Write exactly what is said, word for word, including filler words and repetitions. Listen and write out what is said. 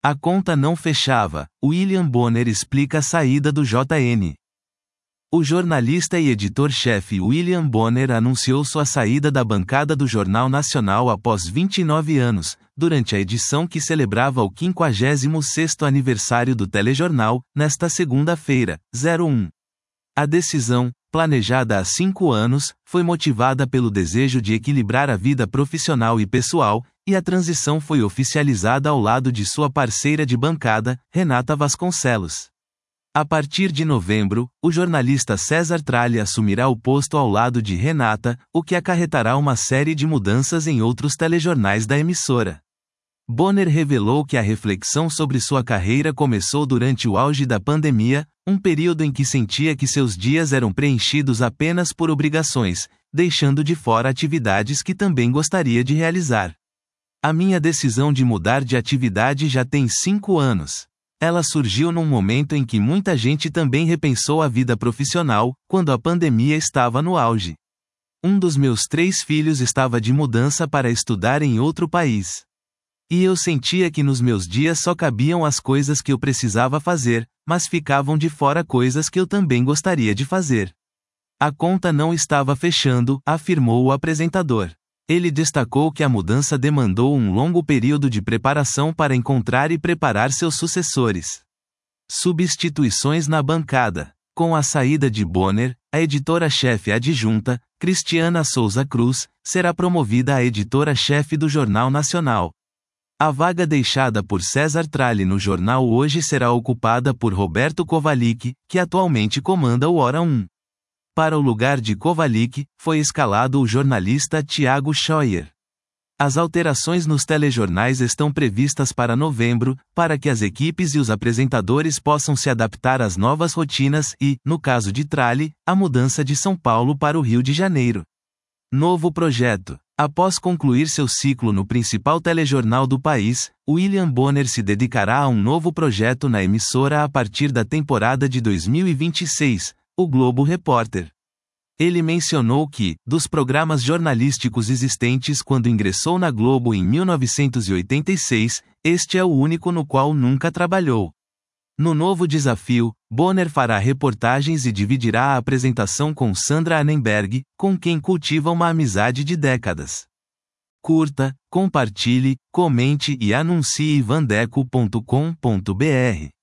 A conta não fechava. William Bonner explica a saída do J N. O jornalista e editor-chefe William Bonner anunciou sua saída da bancada do Jornal Nacional após vinte e nove anos, durante a edição que celebrava o quinquagésimo sexto aniversário do telejornal, nesta segunda-feira, um. A decisão, planejada há cinco anos, foi motivada pelo desejo de equilibrar a vida profissional e pessoal, e a transição foi oficializada ao lado de sua parceira de bancada, Renata Vasconcelos. A partir de novembro, o jornalista César Tralli assumirá o posto ao lado de Renata, o que acarretará uma série de mudanças em outros telejornais da emissora. Bonner revelou que a reflexão sobre sua carreira começou durante o auge da pandemia, um período em que sentia que seus dias eram preenchidos apenas por obrigações, deixando de fora atividades que também gostaria de realizar. A minha decisão de mudar de atividade já tem cinco anos. Ela surgiu num momento em que muita gente também repensou a vida profissional, quando a pandemia estava no auge. Um dos meus três filhos estava de mudança para estudar em outro país. E eu sentia que nos meus dias só cabiam as coisas que eu precisava fazer, mas ficavam de fora coisas que eu também gostaria de fazer. A conta não estava fechando, afirmou o apresentador. Ele destacou que a mudança demandou um longo período de preparação para encontrar e preparar seus sucessores. Substituições na bancada. Com a saída de Bonner, a editora-chefe adjunta, Cristiana Souza Cruz, será promovida a editora-chefe do Jornal Nacional. A vaga deixada por César Tralli no jornal hoje será ocupada por Roberto Kovalik, que atualmente comanda o Hora um. Para o lugar de Kovalik, foi escalado o jornalista Tiago Scheuer. As alterações nos telejornais estão previstas para novembro, para que as equipes e os apresentadores possam se adaptar às novas rotinas e, no caso de Tralli, a mudança de São Paulo para o Rio de Janeiro. Novo projeto. Após concluir seu ciclo no principal telejornal do país, William Bonner se dedicará a um novo projeto na emissora a partir da temporada de dois mil e vinte e seis, o Globo Repórter. Ele mencionou que, dos programas jornalísticos existentes quando ingressou na Globo em mil novecentos e oitenta e seis, este é o único no qual nunca trabalhou. No novo desafio, Bonner fará reportagens e dividirá a apresentação com Sandra Annenberg, com quem cultiva uma amizade de décadas. Curta, compartilhe, comente e anuncie vandeco ponto com ponto br.